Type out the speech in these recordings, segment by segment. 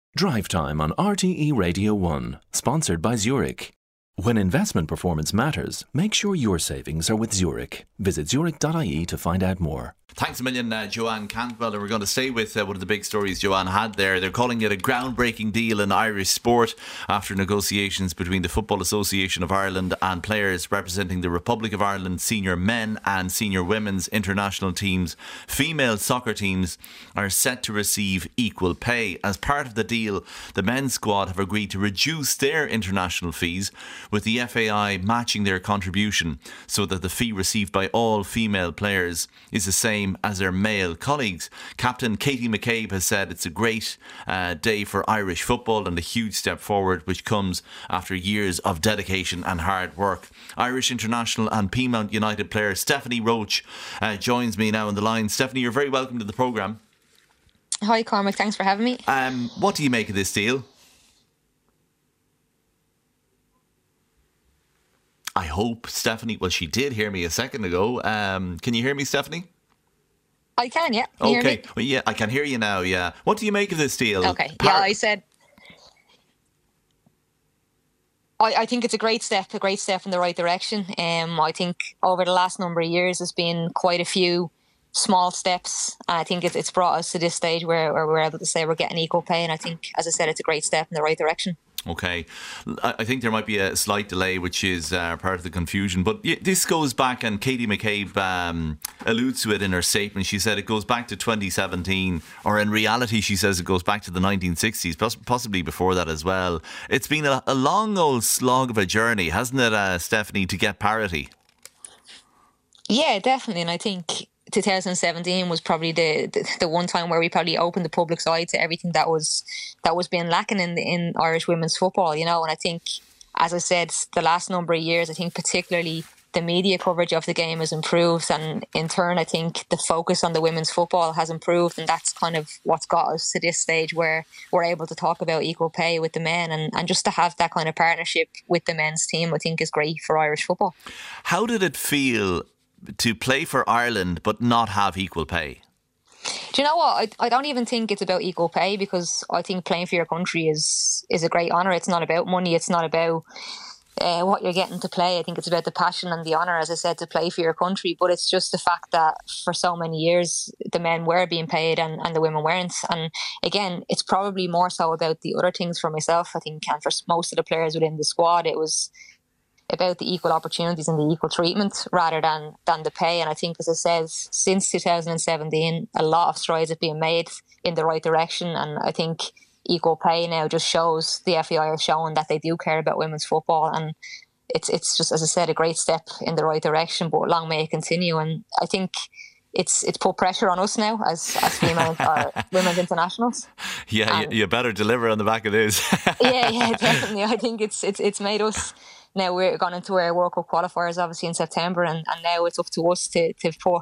Drive Time on RTE Radio 1, sponsored by Zurich. When investment performance matters, make sure your savings are with Zurich. Visit zurich.ie to find out more. Thanks a million, Joanne Cantwell. And we're going to stay with one of the big stories Joanne had there. They're calling it a groundbreaking deal in Irish sport after negotiations between the Football Association of Ireland and players representing the Republic of Ireland senior men and senior women's international teams. Female soccer teams are set to receive equal pay. As part of the deal, the men's squad have agreed to reduce their international fees, with the FAI matching their contribution so that the fee received by all female players is the same as their male colleagues. Captain Katie McCabe has said it's a great day for Irish football and a huge step forward, which comes after years of dedication and hard work. Irish international and Peamount United player Stephanie Roach joins me now on the line. Stephanie, you're very welcome to the programme. Hi Cormac, thanks for having me. What do you make of this deal? I hope Stephanie, well, she did hear me a second ago. Can you hear me, Stephanie? I can, yeah. Can you hear me? Well, yeah, I can hear you now, yeah. What do you make of this deal? Okay, I said I think it's a great step in the right direction. I think over the last number of years there's been quite a few small steps. I think it's brought us to this stage where we're able to say we're getting equal pay, and I think, as I said, it's a great step in the right direction. Okay. I think there might be a slight delay, which is part of the confusion. But this goes back, and Katie McCabe alludes to it in her statement. She said it goes back to 2017, or in reality, she says it goes back to the 1960s, possibly before that as well. It's been a long old slog of a journey, hasn't it, Stephanie, to get parity? Yeah, definitely. And I think 2017 was probably the one time where we probably opened the public's eye to everything that was being lacking in Irish women's football, you know. And I think, as I said, the last number of years, I think particularly the media coverage of the game has improved, and in turn I think the focus on the women's football has improved, and that's kind of what's got us to this stage where we're able to talk about equal pay with the men, and just to have that kind of partnership with the men's team I think is great for Irish football. How did it feel to play for Ireland but not have equal pay? Do you know what? I don't even think it's about equal pay, because I think playing for your country is a great honour. It's not about money. It's not about what you're getting to play. I think it's about the passion and the honour, as I said, to play for your country. But it's just the fact that for so many years the men were being paid and the women weren't. And again, it's probably more so about the other things for myself, I think, and for most of the players within the squad. It was about the equal opportunities and the equal treatment rather than the pay. And I think, as I said, since 2017, a lot of strides have been made in the right direction. And I think equal pay now just shows, the FAI are showing that they do care about women's football. And it's just, as I said, a great step in the right direction, but long may it continue. And I think it's put pressure on us now as female women's internationals. Yeah, you better deliver on the back of this. yeah, definitely. I think it's made us. Now we're gone into our World Cup qualifiers obviously in September, and now it's up to us to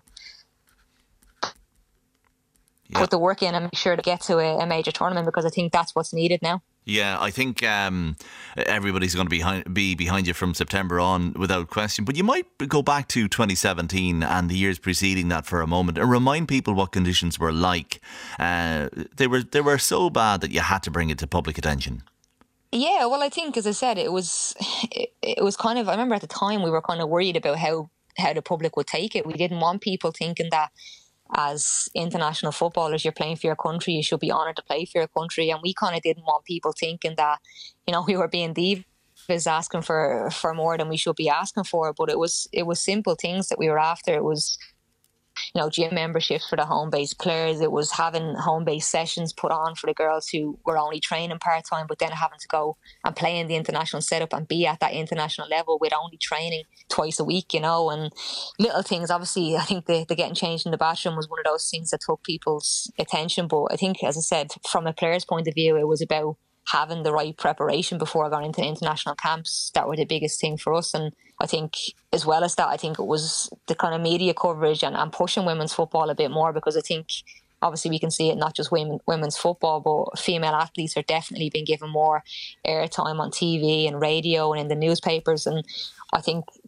put the work in and make sure to get to a major tournament, because I think that's what's needed now. Yeah, I think everybody's going to be behind you from September on, without question. But you might go back to 2017 and the years preceding that for a moment and remind people what conditions were like. They were so bad that you had to bring it to public attention. Yeah, well, I think, as I said, it was kind of, I remember at the time we were kind of worried about how the public would take it. We didn't want people thinking that as international footballers, you're playing for your country, you should be honoured to play for your country. And we kind of didn't want people thinking that, you know, we were being divas asking for more than we should be asking for. But it was simple things that we were after. It was, you know, gym memberships for the home-based players. It was having home-based sessions put on for the girls who were only training part-time, but then having to go and play in the international setup and be at that international level with only training twice a week, you know. And little things, obviously, I think the getting changed in the bathroom was one of those things that took people's attention. But I think, as I said, from a player's point of view, it was about having the right preparation before going into international camps. That were the biggest thing for us. And I think, as well as that, I think it was the kind of media coverage and pushing women's football a bit more, because I think obviously we can see it not just women's football, but female athletes are definitely being given more airtime on TV and radio and in the newspapers. And I think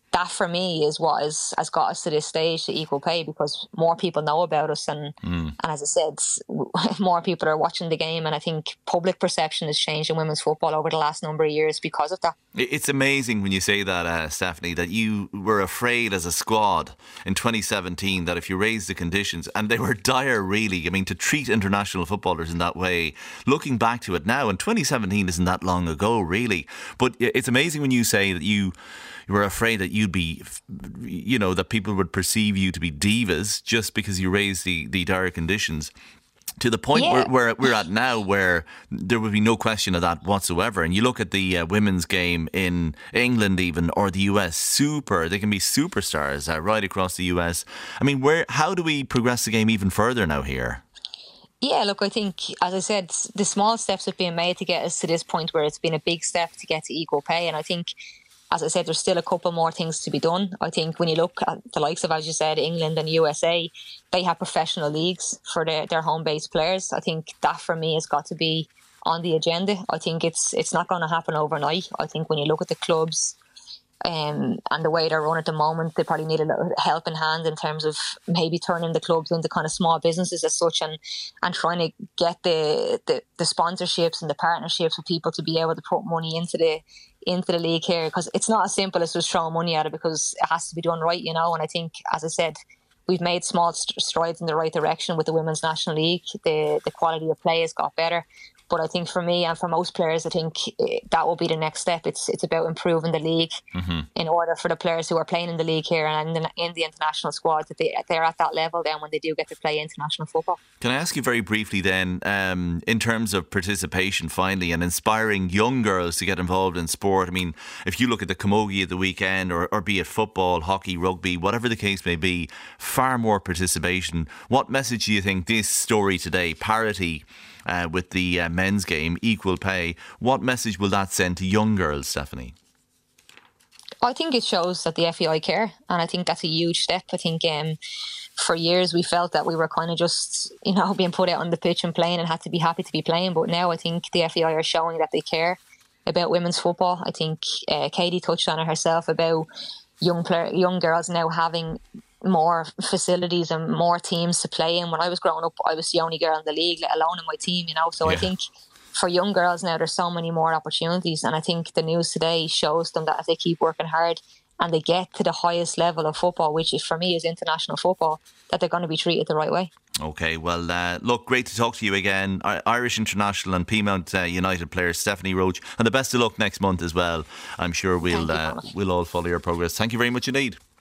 that for me is what has got us to this stage, to equal pay, because more people know about us, and as I said, more people are watching the game, and I think public perception has changed in women's football over the last number of years because of that. It's amazing when you say that, Stephanie, that you were afraid as a squad in 2017 that if you raised the conditions, and they were dire really, I mean, to treat international footballers in that way, looking back to it now, and 2017 isn't that long ago really, but it's amazing when you say that you were afraid that you'd be, that people would perceive you to be divas just because you raised the dire conditions, to the point where we're at now, where there would be no question of that whatsoever. And you look at the women's game in England even, or the US, they can be superstars right across the US. I mean, how do we progress the game even further now here? Yeah, look, I think, as I said, the small steps have been made to get us to this point where it's been a big step to get to equal pay. And I think, as I said, there's still a couple more things to be done. I think when you look at the likes of, as you said, England and USA, they have professional leagues for their home-based players. I think that, for me, has got to be on the agenda. I think it's not going to happen overnight. I think when you look at the clubs and the way they're run at the moment, they probably need a little helping hand in terms of maybe turning the clubs into kind of small businesses as such, and trying to get the sponsorships and the partnerships with people to be able to put money into the league here, because it's not as simple as just throwing money at it, because it has to be done right, And I think, as I said, we've made small strides in the right direction with the Women's National League. The quality of play has got better. But I think for me and for most players, I think that will be the next step. It's about improving the league in order for the players who are playing in the league here and in the international squad, that they're at that level then when they do get to play international football. Can I ask you very briefly then, in terms of participation finally and inspiring young girls to get involved in sport? I mean, if you look at the camogie at the weekend, or be it football, hockey, rugby, whatever the case may be, far more participation. What message do you think this story today, parity with the men's game, equal pay, what message will that send to young girls, Stephanie? I think it shows that the FAI care, and I think that's a huge step. I think for years we felt that we were kind of just, being put out on the pitch and playing and had to be happy to be playing. But now I think the FAI are showing that they care about women's football. I think Katie touched on it herself about young girls now having more facilities and more teams to play in. When I was growing up, I was the only girl in the league, let alone in my team, So I think for young girls now, there's so many more opportunities, and I think the news today shows them that if they keep working hard and they get to the highest level of football, which for me is international football, that they're going to be treated the right way. Okay, well, look, great to talk to you again. Irish international and Peamount United player Stephanie Roche, and the best of luck next month as well. I'm sure we'll all follow your progress. Thank you very much indeed.